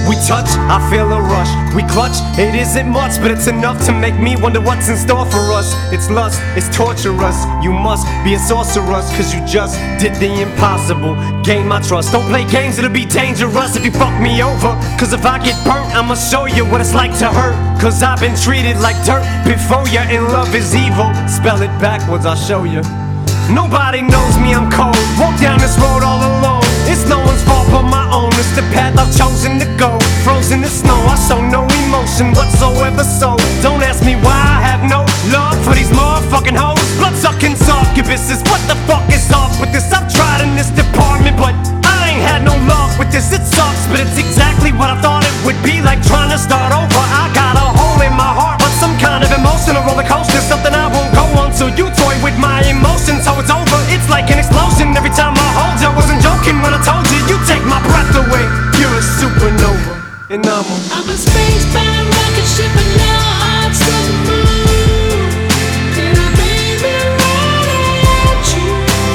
We touch, I feel a rush. We clutch, it isn't much, but it's enough to make me wonder what's in store for us. It's lust, it's torturous. You must be a sorceress, cause you just did the impossible. Gain my trust, don't play games, it'll be dangerous if you fuck me over. Cause if I get burnt, I'ma show you what it's like to hurt. Cause I've been treated like dirt before you, and love is evil. Spell it backwards, I'll show you. Nobody knows me, I'm cold. Walk down this road all alone. It's no one's fault but my own. It's the path I've chosen to go. Frozen in snow, I show no emotion whatsoever. So don't ask me why I have no love for these motherfucking hoes. Blood-sucking succubuses, what the fuck is off with this? I've tried in this department, but I ain't had no luck with this. It sucks, but it's exactly what I thought it would be like trying to start over. I got a hole in my heart, but some kind of emotional roller coaster, something I won't go on. So you toy with my emotions, so it's over. It's like an explosion every time I hold you. I wasn't joking when I told you, you take my breath away. You're a supernova, and I'm a spacebound rocket ship, and now hearts to the moon. And I made me right at you,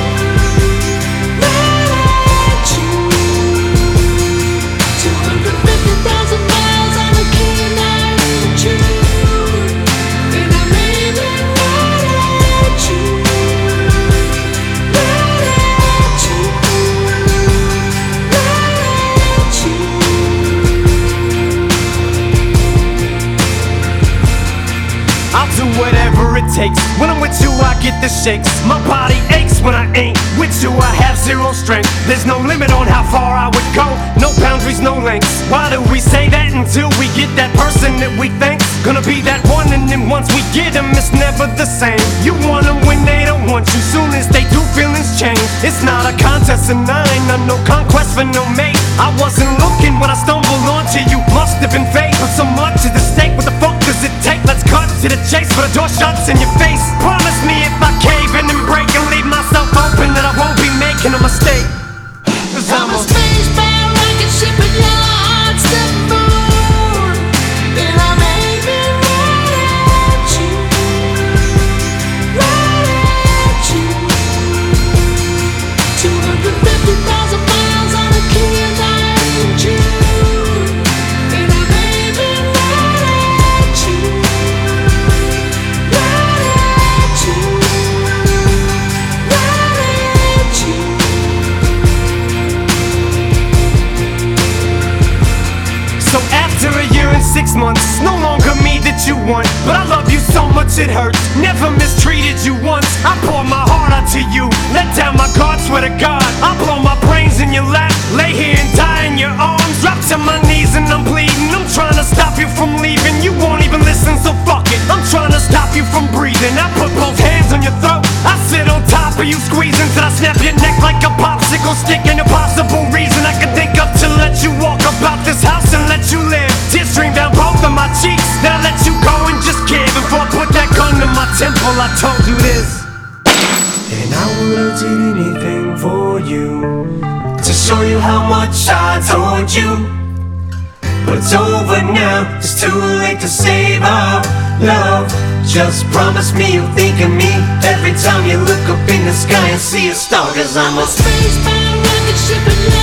right at you. 250,000 miles on a keen island in June. And I made me right at you, right at you, right at you. I'll do whatever it takes. When I'm with you, I get the shakes. My body aches when I ain't with you. I have zero strength. There's no limit on how far I would go. No boundaries, no lengths. Why do we say that until we get that person that we think's gonna be that one? And then once we get them, it's never the same. You want them when they don't want you. Soon as they do, feelings change. It's not a contest, and I ain't on no conquest for no mate. I wasn't looking when I stumbled onto you. Must have been fate, but so much is at stake. What the fuck does it take? Let's cut to the chase, for the door shuts in your face. Promise me if I cave in and break and leave myself open, that I won't be making a mistake. Cause I'm a spacebound rocket ship, and your heart's the moon. And I made me right at you, right at you. 250,000 miles on a keen island in June. And I made me right at you, right at you, right at you. So after a year and 6 months, no longer me that you want, but I love you so much it hurts. Never mistreated you once. I pour my heart out to you, let down my guard, swear to God I'll blow my brains in your lap, lay here and die in your arms. Drop to my knees and I'm bleeding. I'm trying to stop you from leaving. You won't even listen, so fuck it. I'm trying to stop you from breathing. I put both hands on your throat, I sit on top of you squeezing till I snap your neck like a popsicle stick. An impossible reason I can think of to let you walk about this house and let you live. Tears stream down both of my cheeks. Then I let you go and just give. Before I put that gun to my temple, I told you this. And I would've did anything for you, to show you how much I told you. But it's over now, it's too late to save our love. Just promise me you'll think of me every time you look up in the sky and see a star. Cause I'm a spacebound rocket ship, and